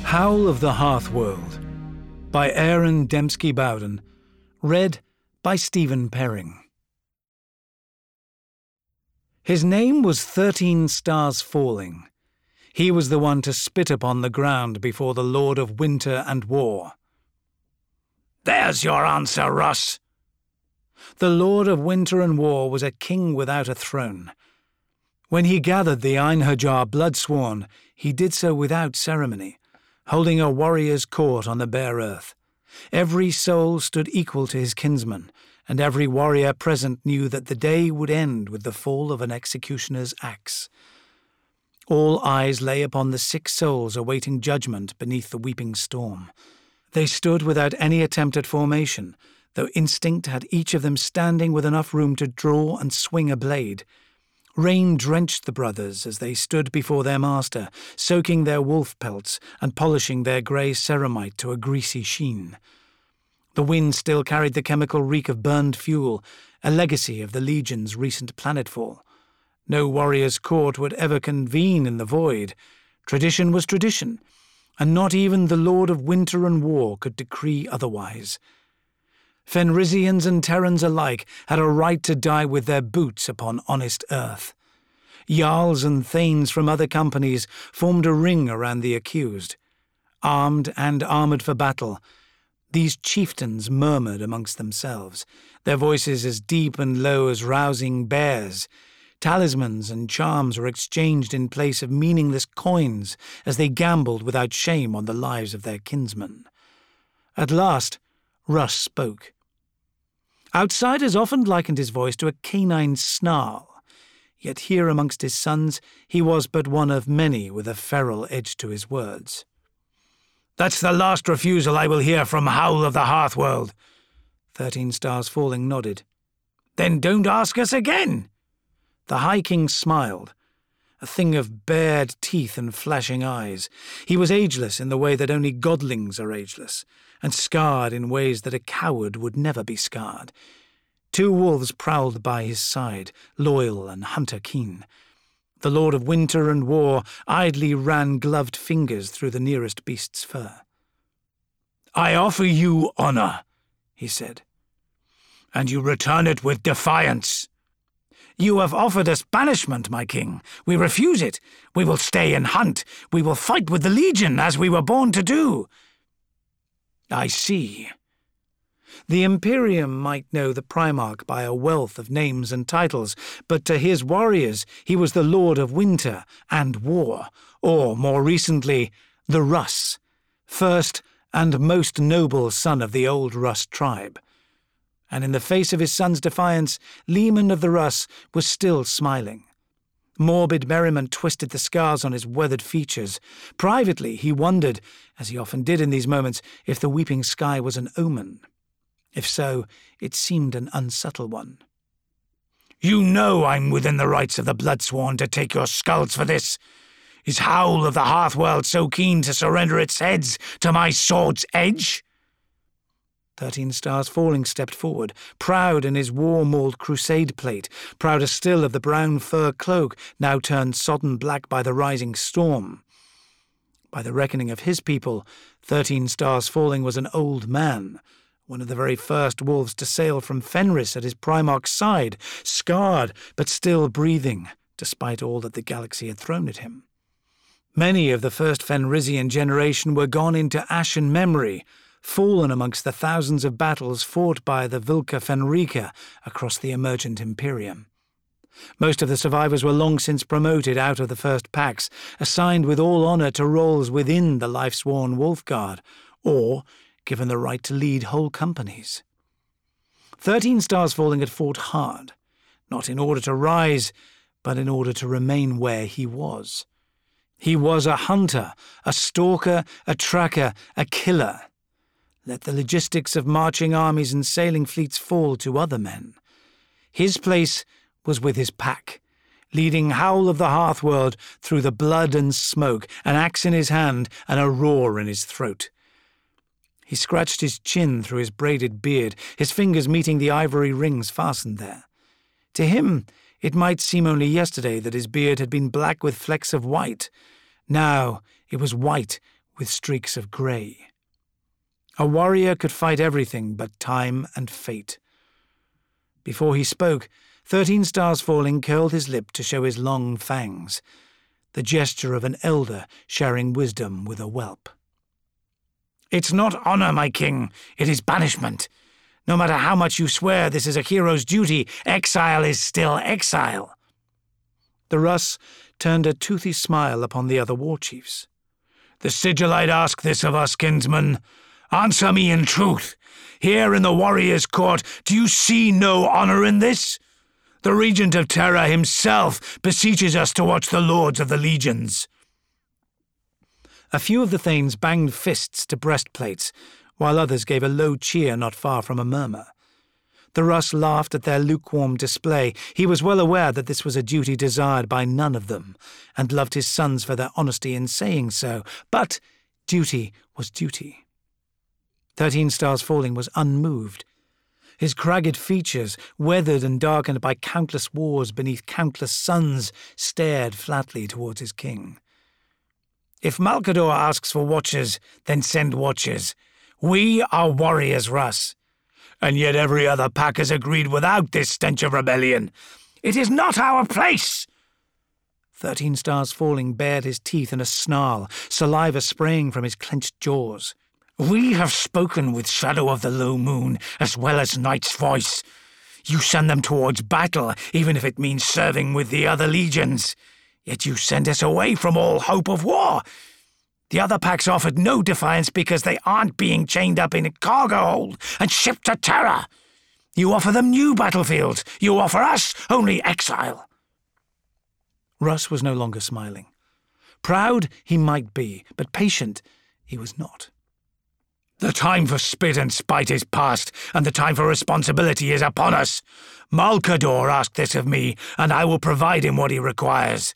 Howl of the Hearthworld by Aaron Dembski Bowden, read by Stephen Perring. His name was 13 Stars Falling. He was the one to spit upon the ground before the Lord of Winter and War. "There's your answer, Russ." The Lord of Winter and War was a king without a throne. When he gathered the Einherjar Bloodsworn, he did so without ceremony, holding a warrior's court on the bare earth. Every soul stood equal to his kinsman, and every warrior present knew that the day would end with the fall of an executioner's axe. All eyes lay upon the 6 souls awaiting judgment beneath the weeping storm. They stood without any attempt at formation, though instinct had each of them standing with enough room to draw and swing a blade. Rain drenched the brothers as they stood before their master, soaking their wolf pelts and polishing their grey ceramite to a greasy sheen. The wind still carried the chemical reek of burned fuel, a legacy of the Legion's recent planetfall. No warrior's court would ever convene in the void. Tradition was tradition, and not even the Lord of Winter and War could decree otherwise. Fenrisians and Terrans alike had a right to die with their boots upon honest earth. Jarls and thanes from other companies formed a ring around the accused. Armed and armoured for battle, these chieftains murmured amongst themselves, their voices as deep and low as rousing bears. Talismans and charms were exchanged in place of meaningless coins as they gambled without shame on the lives of their kinsmen. At last, Russ spoke. Outsiders often likened his voice to a canine snarl, yet here amongst his sons he was but one of many with a feral edge to his words. "That's the last refusal I will hear from Howl of the Hearthworld." 13 Stars Falling nodded. "Then don't ask us again." The High King smiled, a thing of bared teeth and flashing eyes. He was ageless in the way that only godlings are ageless, and scarred in ways that a coward would never be scarred. 2 wolves prowled by his side, loyal and hunter-keen. The Lord of Winter and War idly ran gloved fingers through the nearest beast's fur. "I offer you honour," he said, "and you return it with defiance." "You have offered us banishment, my king. We refuse it. We will stay and hunt. We will fight with the Legion, as we were born to do." "I see." The Imperium might know the Primarch by a wealth of names and titles, but to his warriors he was the Lord of Winter and War, or, more recently, the Russ, first and most noble son of the old Russ tribe. And in the face of his son's defiance, Leman of the Russ was still smiling. Morbid merriment twisted the scars on his weathered features. Privately, he wondered, as he often did in these moments, if the weeping sky was an omen. If so, it seemed an unsubtle one. "You know I'm within the rights of the Bloodsworn to take your skulls for this. Is Howl of the Hearthworld so keen to surrender its heads to my sword's edge?" 13 Stars Falling stepped forward, proud in his war-mauled crusade plate, prouder still of the brown fur cloak now turned sodden black by the rising storm. By the reckoning of his people, 13 Stars Falling was an old man, one of the very first wolves to sail from Fenris at his Primarch's side, scarred but still breathing, despite all that the galaxy had thrown at him. Many of the first Fenrisian generation were gone into ashen memory, fallen amongst the thousands of battles fought by the Vilka Fenrika across the emergent Imperium. Most of the survivors were long since promoted out of the first packs, assigned with all honour to roles within the life-sworn Wolfguard, or given the right to lead whole companies. 13 Stars Falling had fought hard, not in order to rise, but in order to remain where he was. He was a hunter, a stalker, a tracker, a killer. Let the logistics of marching armies and sailing fleets fall to other men. His place was with his pack, leading Howl of the Hearthworld through the blood and smoke, an axe in his hand and a roar in his throat. He scratched his chin through his braided beard, his fingers meeting the ivory rings fastened there. To him, it might seem only yesterday that his beard had been black with flecks of white. Now it was white with streaks of grey. A warrior could fight everything but time and fate. Before he spoke, 13 Stars Falling curled his lip to show his long fangs, the gesture of an elder sharing wisdom with a whelp. "It's not honour, my king, it is banishment. No matter how much you swear this is a hero's duty, exile is still exile." The Russ turned a toothy smile upon the other war chiefs. "The Sigillite ask this of us, kinsman. Answer me in truth. Here in the warrior's court, do you see no honour in this? The Regent of Terra himself beseeches us to watch the lords of the legions." A few of the thanes banged fists to breastplates, while others gave a low cheer not far from a murmur. The Russ laughed at their lukewarm display. He was well aware that this was a duty desired by none of them, and loved his sons for their honesty in saying so. But duty was duty. 13 Stars Falling was unmoved. His cragged features, weathered and darkened by countless wars beneath countless suns, stared flatly towards his king. "If Malcador asks for watchers, then send watchers. We are warriors, Russ. And yet every other pack has agreed without this stench of rebellion. It is not our place." 13 Stars Falling bared his teeth in a snarl, saliva spraying from his clenched jaws. "We have spoken with Shadow of the Low Moon as well as Night's Voice. You send them towards battle, even if it means serving with the other legions. Yet you send us away from all hope of war. The other packs offered no defiance because they aren't being chained up in a cargo hold and shipped to Terra. You offer them new battlefields. You offer us only exile." Russ was no longer smiling. Proud he might be, but patient he was not. "The time for spit and spite is past, and the time for responsibility is upon us. Malcador asked this of me, and I will provide him what he requires."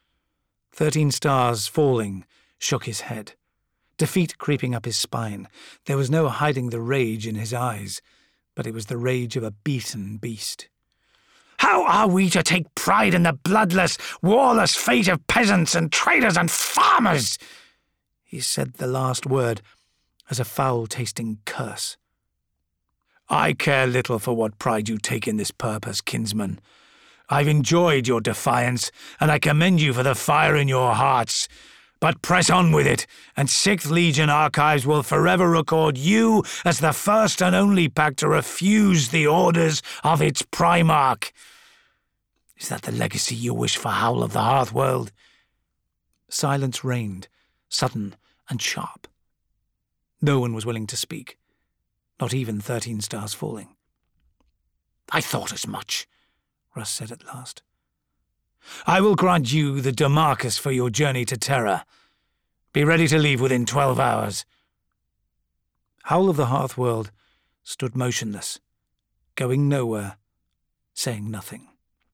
13 Stars Falling shook his head, defeat creeping up his spine. There was no hiding the rage in his eyes, but it was the rage of a beaten beast. "How are we to take pride in the bloodless, warless fate of peasants and traders and farmers?" He said the last word as a foul-tasting curse. "I care little for what pride you take in this purpose, kinsman. I've enjoyed your defiance, and I commend you for the fire in your hearts. But press on with it, and 6th Legion archives will forever record you as the first and only pack to refuse the orders of its Primarch. Is that the legacy you wish for Howl of the Hearthworld?" Silence reigned, sudden and sharp. No one was willing to speak, not even 13 Stars Falling. "I thought as much," Russ said at last. "I will grant you the Demarcus for your journey to Terra. Be ready to leave within 12 hours. Howl of the Hearthworld stood motionless, going nowhere, saying nothing.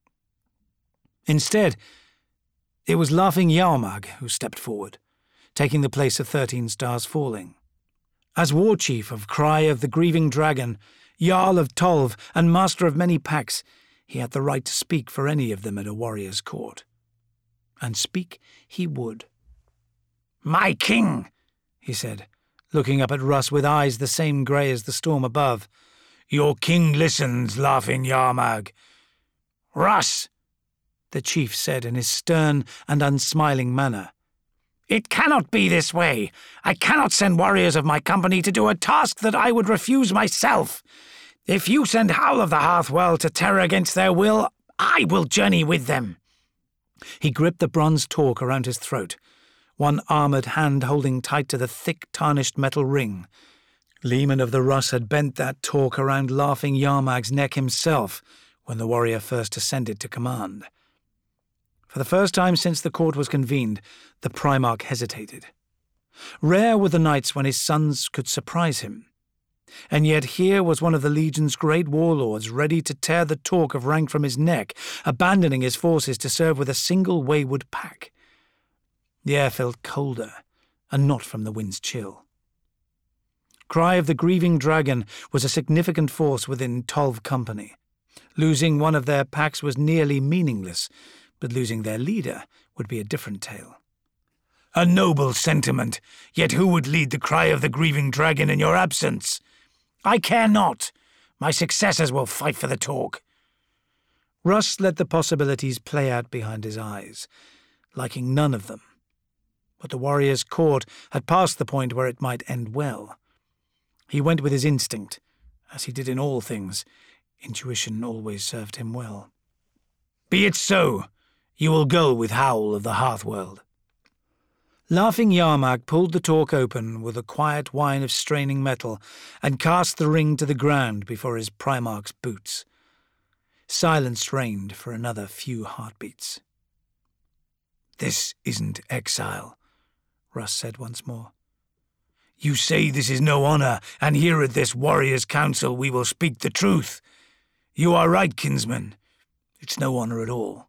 Instead, it was Laughing Yarmag who stepped forward, taking the place of 13 Stars Falling. As war chief of Cry of the Grieving Dragon, Jarl of Tolv, and master of many packs, he had the right to speak for any of them at a warrior's court. And speak he would. "My king," he said, looking up at Russ with eyes the same grey as the storm above. "Your king listens, Laughing Yarmag." "Russ," the chief said in his stern and unsmiling manner, "it cannot be this way. I cannot send warriors of my company to do a task that I would refuse myself. If you send Howl of the Hearthworld to Terra against their will, I will journey with them." He gripped the bronze torque around his throat, one armoured hand holding tight to the thick, tarnished metal ring. Leman of the Russ had bent that torque around Laughing Yarmag's neck himself when the warrior first ascended to command. For the first time since the court was convened, the Primarch hesitated. Rare were the nights when his sons could surprise him. And yet here was one of the Legion's great warlords ready to tear the torque of rank from his neck, abandoning his forces to serve with a single wayward pack. The air felt colder, and not from the wind's chill. Cry of the Grieving Dragon was a significant force within Tolv Company. Losing one of their packs was nearly meaningless, but losing their leader would be a different tale. A noble sentiment, yet who would lead the cry of the grieving dragon in your absence? I care not. My successors will fight for the talk. Russ let the possibilities play out behind his eyes, liking none of them. But the warrior's court had passed the point where it might end well. He went with his instinct, as he did in all things. Intuition always served him well. Be it so. You will go with Howl of the Hearthworld. Laughing Yarmak pulled the talk open with a quiet whine of straining metal and cast the ring to the ground before his Primarch's boots. Silence reigned for another few heartbeats. This isn't exile, Russ said once more. You say this is no honor, and here at this warrior's council we will speak the truth. You are right, kinsman. It's no honor at all.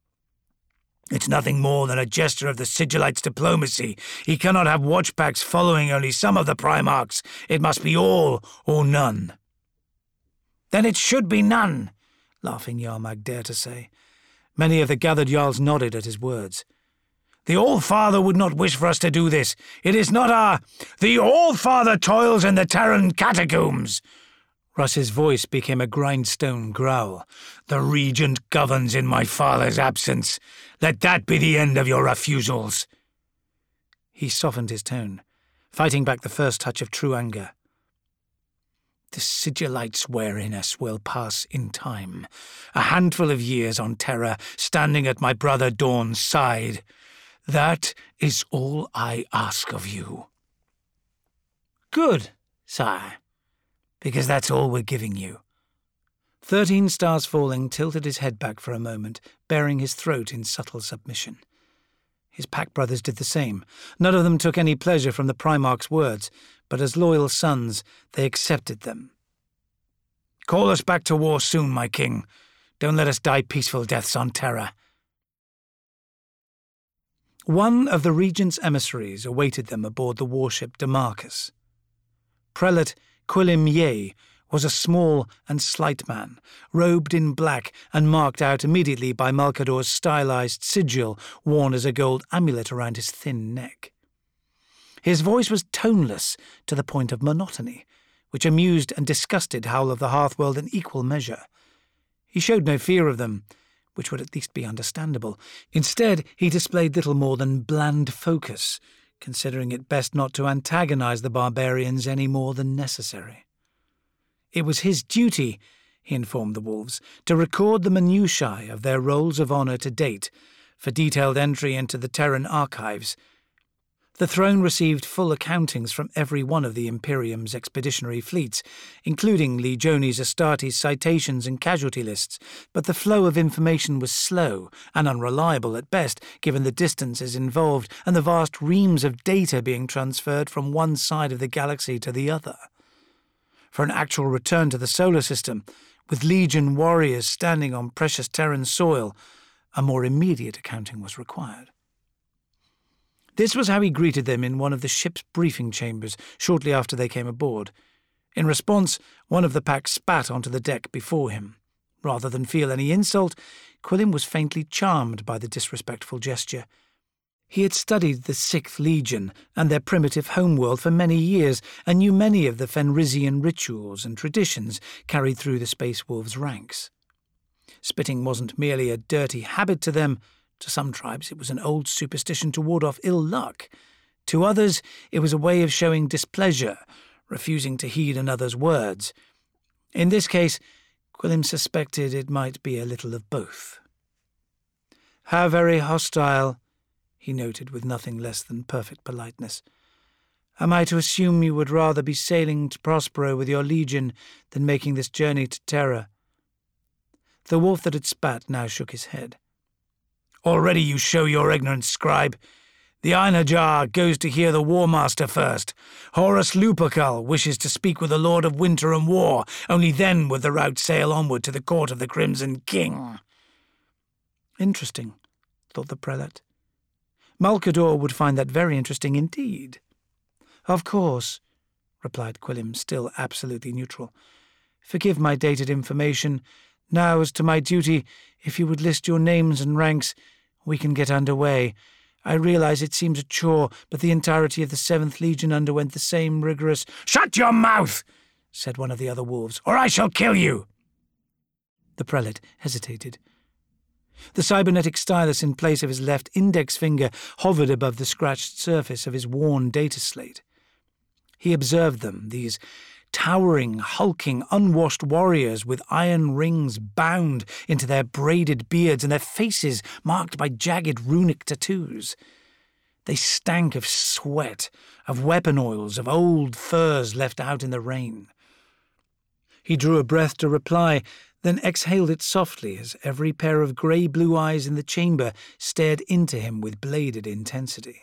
It's nothing more than a gesture of the Sigillite's diplomacy. He cannot have watchpacks following only some of the Primarchs. It must be all or none. Then it should be none, laughing Yarmak dared to say. Many of the gathered Jarls nodded at his words. The All-Father would not wish for us to do this. It is not our... The All-Father toils in the Terran catacombs. Russ's voice became a grindstone growl. The Regent governs in my father's absence. Let that be the end of your refusals. He softened his tone, fighting back the first touch of true anger. The Sigillite's wariness will pass in time. A handful of years on Terra, standing at my brother Dorn's side. That is all I ask of you. Good, sire, because that's all we're giving you. 13 Stars Falling tilted his head back for a moment, baring his throat in subtle submission. His pack brothers did the same. None of them took any pleasure from the Primarch's words, but as loyal sons, they accepted them. Call us back to war soon, my king. Don't let us die peaceful deaths on Terra. One of the Regent's emissaries awaited them aboard the warship Demarcus. Prelate Quillim Ye was a small and slight man, robed in black and marked out immediately by Malcador's stylized sigil worn as a gold amulet around his thin neck. His voice was toneless to the point of monotony, which amused and disgusted Howl of the Hearthworld in equal measure. He showed no fear of them, which would at least be understandable. Instead, he displayed little more than bland focus, considering it best not to antagonize the barbarians any more than necessary. It was his duty, he informed the wolves, to record the minutiae of their rolls of honor to date, for detailed entry into the Terran archives. The throne received full accountings from every one of the Imperium's expeditionary fleets, including Legiones Astartes citations and casualty lists, but the flow of information was slow and unreliable at best, given the distances involved and the vast reams of data being transferred from one side of the galaxy to the other. For an actual return to the solar system, with Legion warriors standing on precious Terran soil, a more immediate accounting was required. This was how he greeted them in one of the ship's briefing chambers shortly after they came aboard. In response, one of the pack spat onto the deck before him. Rather than feel any insult, Quillim was faintly charmed by the disrespectful gesture. He had studied the 6th Legion and their primitive homeworld for many years and knew many of the Fenrisian rituals and traditions carried through the Space Wolves' ranks. Spitting wasn't merely a dirty habit to them. To some tribes, it was an old superstition to ward off ill luck. To others, it was a way of showing displeasure, refusing to heed another's words. In this case, Quillim suspected it might be a little of both. How very hostile, he noted with nothing less than perfect politeness. Am I to assume you would rather be sailing to Prospero with your legion than making this journey to Terra? The wolf that had spat now shook his head. Already you show your ignorance, scribe. The Einhajar goes to hear the War Master first. Horus Lupercal wishes to speak with the Lord of Winter and War. Only then would the route sail onward to the court of the Crimson King. Interesting, thought the prelate. Malcador would find that very interesting indeed. Of course, replied Quillim, still absolutely neutral. Forgive my dated information. Now, as to my duty, if you would list your names and ranks, we can get under way. I realize it seems a chore, but the entirety of the 7th Legion underwent the same rigorous— "Shut your mouth," said one of the other wolves, "or I shall kill you." The prelate hesitated. The cybernetic stylus in place of his left index finger hovered above the scratched surface of his worn data slate. He observed them, these towering, hulking, unwashed warriors with iron rings bound into their braided beards and their faces marked by jagged runic tattoos. They stank of sweat, of weapon oils, of old furs left out in the rain. He drew a breath to reply, then exhaled it softly as every pair of grey-blue eyes in the chamber stared into him with bladed intensity.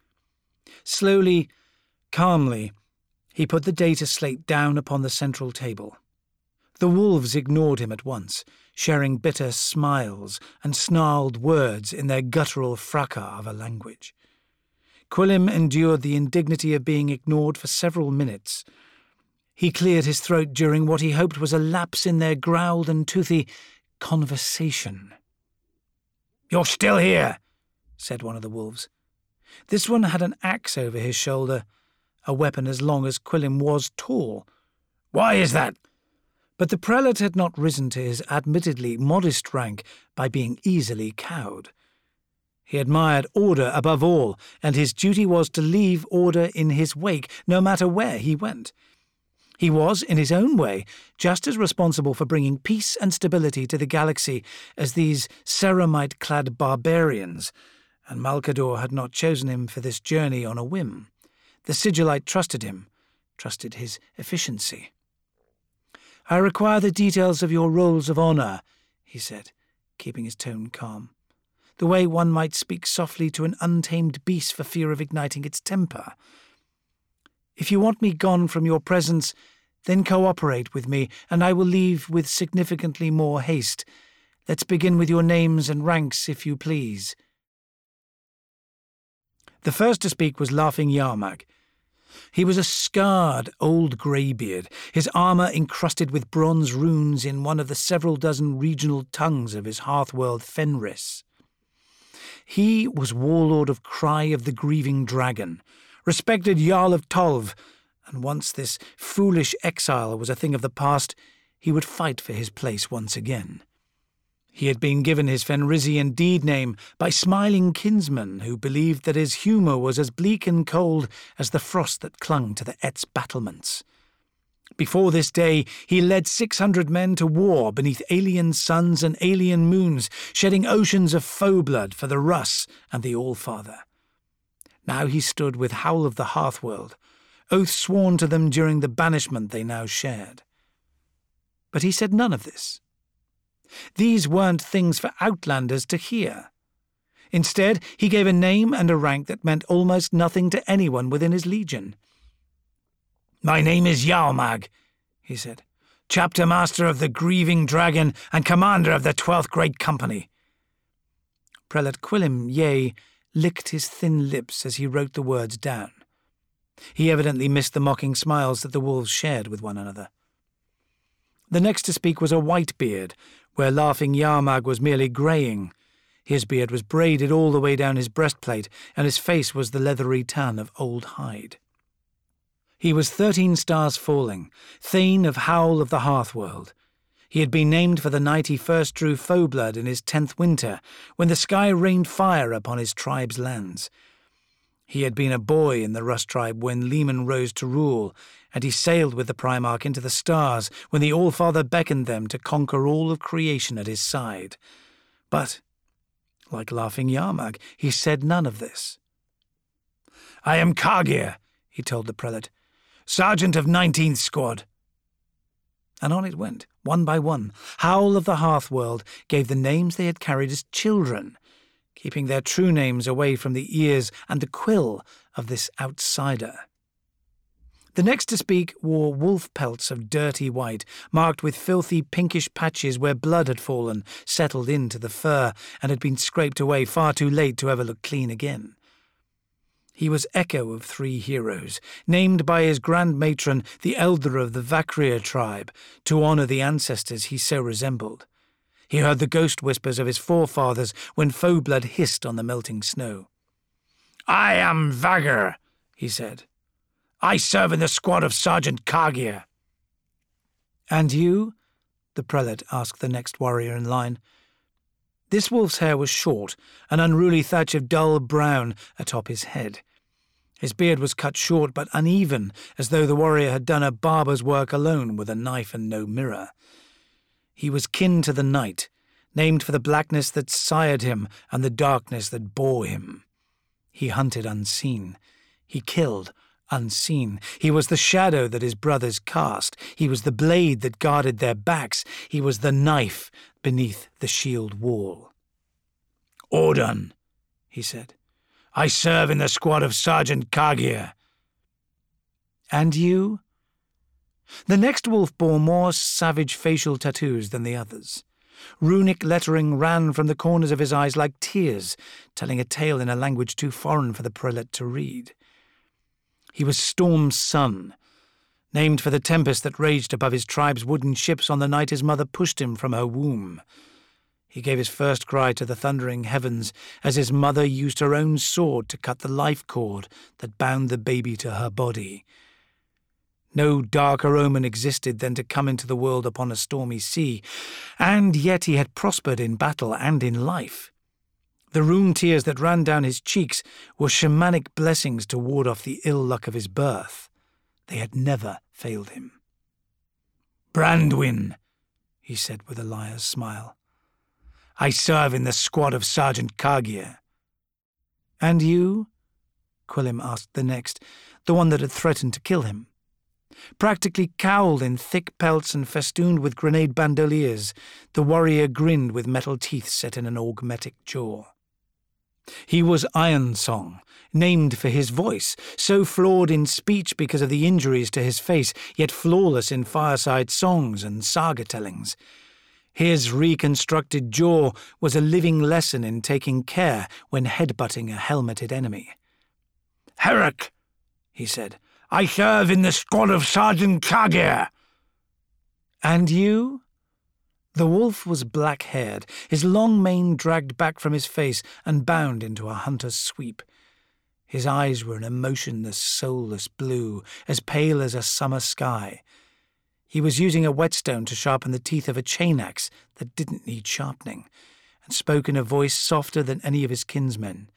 Slowly, calmly, he put the data slate down upon the central table. The wolves ignored him at once, sharing bitter smiles and snarled words in their guttural fracas of a language. Quillim endured the indignity of being ignored for several minutes. He cleared his throat during what he hoped was a lapse in their growled and toothy conversation. "You're still here," said one of the wolves. This one had an axe over his shoulder, a weapon as long as Quillim was tall. "Why is that?" But the prelate had not risen to his admittedly modest rank by being easily cowed. He admired order above all, and his duty was to leave order in his wake, no matter where he went. He was, in his own way, just as responsible for bringing peace and stability to the galaxy as these ceramite-clad barbarians, and Malcador had not chosen him for this journey on a whim. The Sigillite trusted him, trusted his efficiency. "I require the details of your rolls of honour," he said, keeping his tone calm, the way one might speak softly to an untamed beast for fear of igniting its temper. "If you want me gone from your presence, then cooperate with me, and I will leave with significantly more haste. Let's begin with your names and ranks, if you please." The first to speak was Laughing Yarmag. He was a scarred old greybeard, his armour encrusted with bronze runes in one of the several dozen regional tongues of his hearthworld Fenris. He was warlord of Cry of the Grieving Dragon, respected Jarl of Tolv, and once this foolish exile was a thing of the past, he would fight for his place once again. He had been given his Fenrisian deed name by smiling kinsmen who believed that his humour was as bleak and cold as the frost that clung to the Etz battlements. Before this day, he led 600 men to war beneath alien suns and alien moons, shedding oceans of foe blood for the Russ and the Allfather. Now he stood with Howl of the Hearthworld, oath sworn to them during the banishment they now shared. But he said none of this. These weren't things for outlanders to hear. Instead, he gave a name and a rank that meant almost nothing to anyone within his legion. "My name is Yarmag," he said, "Chapter Master of the Grieving Dragon and Commander of the 12th Great Company." Prelate Quillim Yea licked his thin lips as he wrote the words down. He evidently missed the mocking smiles that the wolves shared with one another. The next to speak was a Whitebeard, where Laughing Yarmag was merely greying. His beard was braided all the way down his breastplate, and his face was the leathery tan of old hide. He was 13 stars falling, Thane of Howl of the Hearthworld. He had been named for the night he first drew foe blood in his 10th winter, when the sky rained fire upon his tribe's lands. He had been a boy in the Rust tribe when Leman rose to rule, and he sailed with the Primarch into the stars when the Allfather beckoned them to conquer all of creation at his side. But, like Laughing Yarmag, he said none of this. "I am Kargir," he told the prelate, "Sergeant of 19th Squad." And on it went, one by one. Howl of the Hearthworld gave the names they had carried as children, keeping their true names away from the ears and the quill of this outsider. The next to speak wore wolf pelts of dirty white, marked with filthy pinkish patches where blood had fallen, settled into the fur, and had been scraped away far too late to ever look clean again. He was Echo of 3 heroes, named by his grand matron, the elder of the Vakrir tribe, to honour the ancestors he so resembled. He heard the ghost whispers of his forefathers when foe blood hissed on the melting snow. I am Vagr, he said. I serve in the squad of Sergeant Kagir. And you? The prelate asked the next warrior in line. This wolf's hair was short, an unruly thatch of dull brown atop his head. His beard was cut short but uneven, as though the warrior had done a barber's work alone with a knife and no mirror. He was kin to the night, named for the blackness that sired him and the darkness that bore him. He hunted unseen. He killed unseen. He was the shadow that his brothers cast. He was the blade that guarded their backs. He was the knife beneath the shield wall. Ordon, he said. I serve in the squad of Sergeant Kagir. And you? The next wolf bore more savage facial tattoos than the others. Runic lettering ran from the corners of his eyes like tears, telling a tale in a language too foreign for the prelate to read. He was Storm's son, named for the tempest that raged above his tribe's wooden ships on the night his mother pushed him from her womb. He gave his first cry to the thundering heavens as his mother used her own sword to cut the life cord that bound the baby to her body. No darker omen existed than to come into the world upon a stormy sea, and yet he had prospered in battle and in life. The rune tears that ran down his cheeks were shamanic blessings to ward off the ill luck of his birth. They had never failed him. Brandwin, he said with a liar's smile. I serve in the squad of Sergeant Kagir. And you? Quillim asked the next, the one that had threatened to kill him. Practically cowled in thick pelts and festooned with grenade bandoliers, the warrior grinned with metal teeth set in an augmetic jaw. He was Ironsong, named for his voice, so flawed in speech because of the injuries to his face, yet flawless in fireside songs and saga-tellings. His reconstructed jaw was a living lesson in taking care when headbutting a helmeted enemy. Herrick, he said, I serve in the squad of Sergeant Kagir. And you? The wolf was black-haired, his long mane dragged back from his face and bound into a hunter's sweep. His eyes were an emotionless, soulless blue, as pale as a summer sky. He was using a whetstone to sharpen the teeth of a chain axe that didn't need sharpening, and spoke in a voice softer than any of his kinsmen.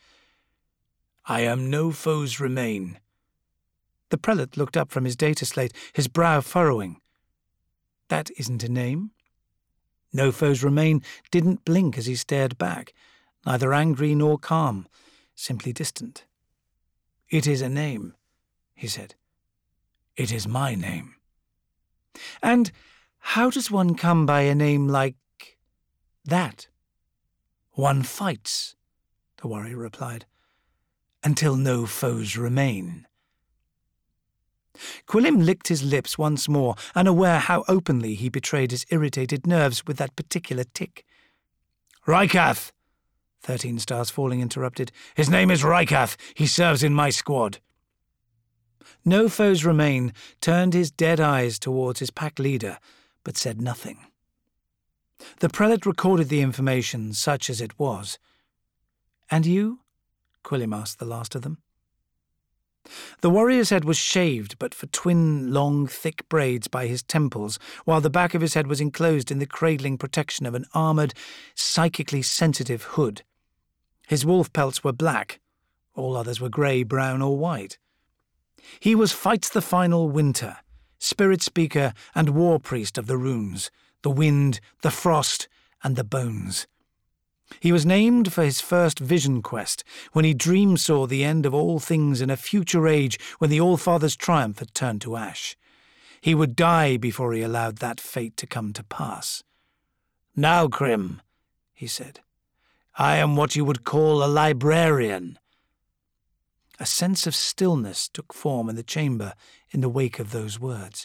I am No Foes Remain. The prelate looked up from his data slate, his brow furrowing. That isn't a name. No Foes Remain didn't blink as he stared back, neither angry nor calm, simply distant. It is a name, he said. It is my name. And how does one come by a name like that? One fights, the warrior replied, until no foes remain. Quillim licked his lips once more, unaware how openly he betrayed his irritated nerves with that particular tick. Rykath, 13 Stars Falling interrupted. His name is Rykath. He serves in my squad. No Foes Remain turned his dead eyes towards his pack leader, but said nothing. The prelate recorded the information, such as it was. And you? Quillim asked the last of them. The warrior's head was shaved, but for twin, long, thick braids by his temples, while the back of his head was enclosed in the cradling protection of an armoured, psychically sensitive hood. His wolf pelts were black. All others were grey, brown, or white. He was Fights the Final Winter, spirit speaker and war priest of the runes, the wind, the frost, and the bones. He was named for his first vision quest, when he dream-saw the end of all things in a future age when the Allfather's triumph had turned to ash. He would die before he allowed that fate to come to pass. Now, Crim, he said, I am what you would call a librarian. A sense of stillness took form in the chamber in the wake of those words.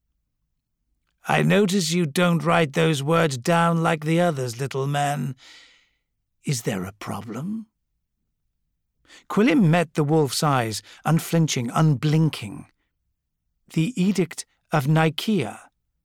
I notice you don't write those words down like the others, little man. Is there a problem? Quillim met the wolf's eyes, unflinching, unblinking. The Edict of Nikeah.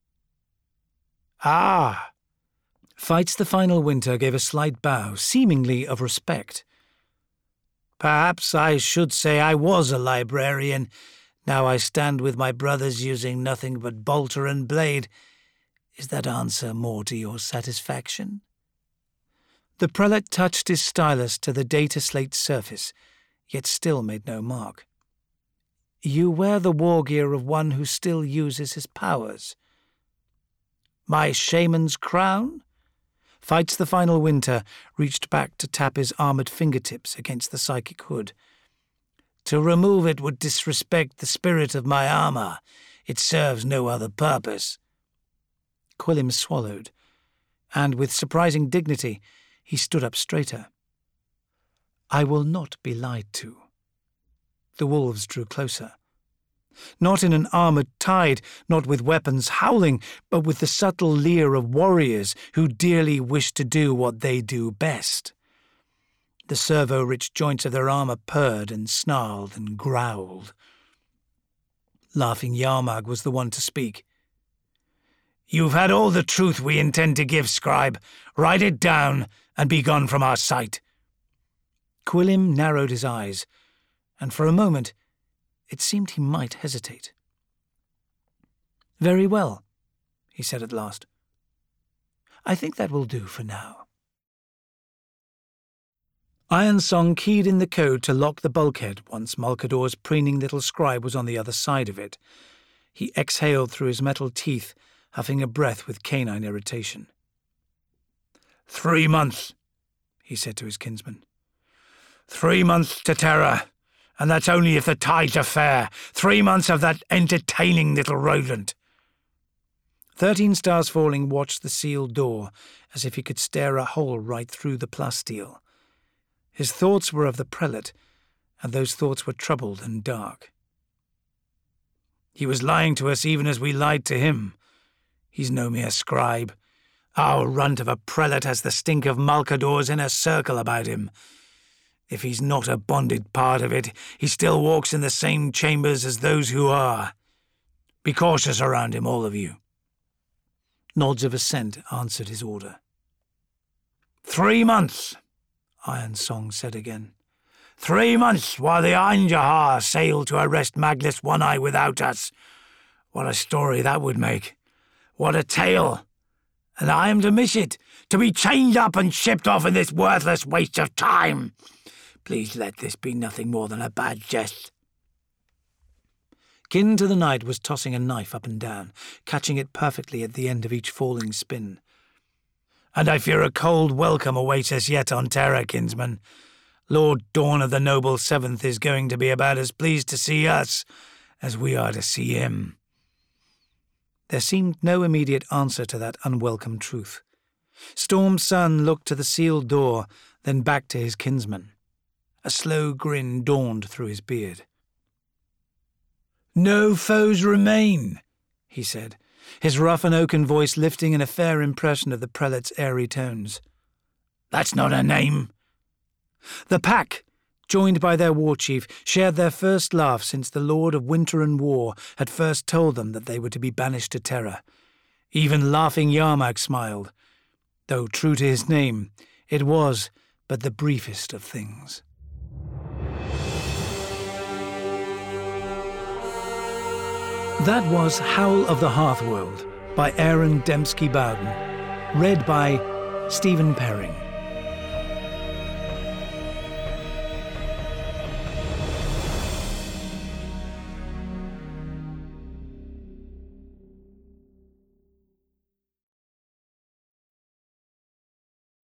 Ah! Fights the Final Winter gave a slight bow, seemingly of respect. Perhaps I should say I was a librarian. Now I stand with my brothers using nothing but bolter and blade. Is that answer more to your satisfaction?" The prelate touched his stylus to the data slate surface, yet still made no mark. "You wear the war gear of one who still uses his powers." "My shaman's crown?" Fights the Final Winter reached back to tap his armoured fingertips against the psychic hood. "To remove it would disrespect the spirit of my armour. It serves no other purpose." Quillim swallowed, and with surprising dignity he stood up straighter. "I will not be lied to." The wolves drew closer. Not in an armoured tide, not with weapons howling, but with the subtle leer of warriors who dearly wish to do what they do best. The servo-rich joints of their armour purred and snarled and growled. Laughing Yarmag was the one to speak. "You've had all the truth we intend to give, scribe. Write it down and be gone from our sight." Quillim narrowed his eyes, and for a moment it seemed he might hesitate. "Very well," he said at last. "I think that will do for now." Ironsong keyed in the code to lock the bulkhead once Malkador's preening little scribe was on the other side of it. He exhaled through his metal teeth, huffing a breath with canine irritation. 3 months, he said to his kinsman. 3 months to Terra. And that's only if the tides are fair. 3 months of that entertaining little rodent. 13 Stars Falling watched the sealed door as if he could stare a hole right through the plasteel. His thoughts were of the prelate, and those thoughts were troubled and dark. He was lying to us even as we lied to him. He's no mere scribe. Our runt of a prelate has the stink of Malkador's inner circle about him. If he's not a bonded part of it, he still walks in the same chambers as those who are. Be cautious around him, all of you. Nods of assent answered his order. 3 months, Ironsong said again. 3 months while the Ainjahar sailed to arrest Magnus One Eye without us. What a story that would make. What a tale. And I am to miss it, to be chained up and shipped off in this worthless waste of time. Please let this be nothing more than a bad jest. Kin to the Night was tossing a knife up and down, catching it perfectly at the end of each falling spin. And I fear a cold welcome awaits us yet on Terra, kinsman. Lord Dawn of the Noble Seventh is going to be about as pleased to see us as we are to see him. There seemed no immediate answer to that unwelcome truth. Storm's son looked to the sealed door, then back to his kinsman. A slow grin dawned through his beard. No foes remain, he said, his rough and oaken voice lifting in a fair impression of the prelate's airy tones. That's not a name. The pack, joined by their war chief, shared their first laugh since the Lord of Winter and War had first told them that they were to be banished to Terra. Even laughing Yarmag smiled. Though true to his name, it was but the briefest of things. That was Howl of the Hearthworld by Aaron Dembski Bowden, read by Stephen Perring.